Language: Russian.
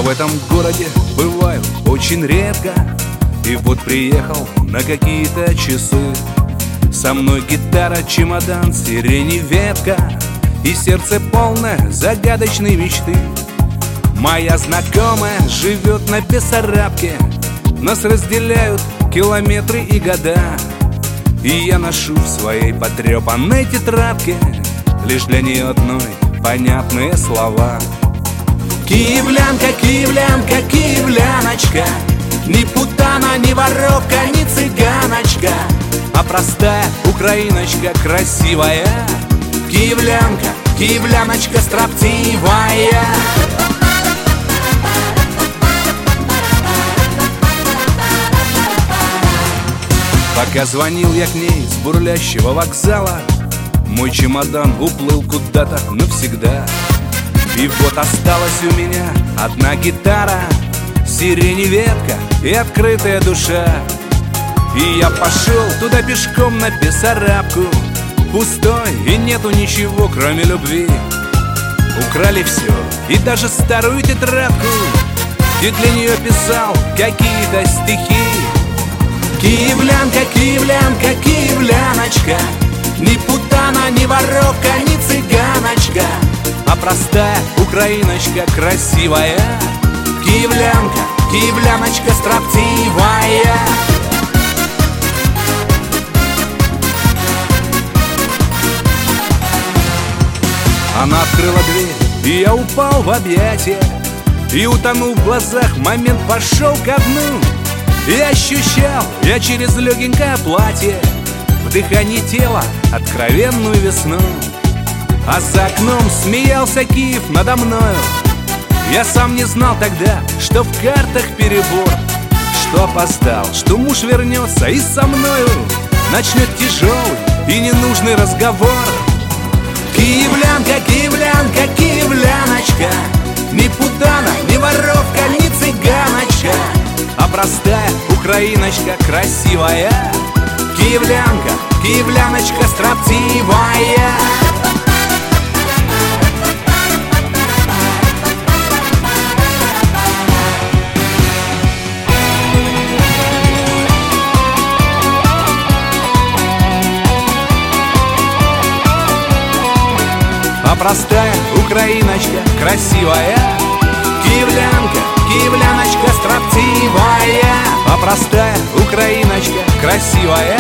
в этом городе бываю очень редко. И вот приехал на какие-то часы. Со мной гитара, чемодан, сирени ветка, и сердце полное загадочной мечты. Моя знакомая живет на Бессарабке, нас разделяют километры и года. И я ношу в своей потрепанной тетрадке лишь для нее одной понятные слова. Киевлянка, киевлянка, киевляночка, ни путана, ни воровка, ни цыганочка, а простая украиночка красивая. Киевлянка, киевляночка строптивая. Пока звонил я к ней с бурлящего вокзала, мой чемодан уплыл куда-то навсегда. И вот осталась у меня одна гитара, сирени ветка и открытая душа. И я пошел туда пешком на Бессарабку, пустой и нету ничего, кроме любви. Украли все, и даже старую тетрадку, и для нее писал какие-то стихи. Киевлянка, киевлянка, киевляночка, ни путана, ни воровка, ни цыганочка, а простая украиночка красивая. Киевлянка, киевляночка строптивая. Она открыла дверь, и я упал в объятия, и утонул в глазах, момент пошел ко дну. И ощущал я через легенькое платье в дыхании тела откровенную весну. А за окном смеялся Киев надо мною. Я сам не знал тогда, что в картах перебор, что опоздал, что муж вернется и со мною начнет тяжелый и ненужный разговор. Киевлянка, киевлянка, киевляночка, ни путана, ни воровка, ни цыганочка, а простая украиночка красивая. Киевлянка, киевляночка строптивая. А простая украиночка красивая. Киевлянка, киевляночка строптивая, а простая украиночка красивая.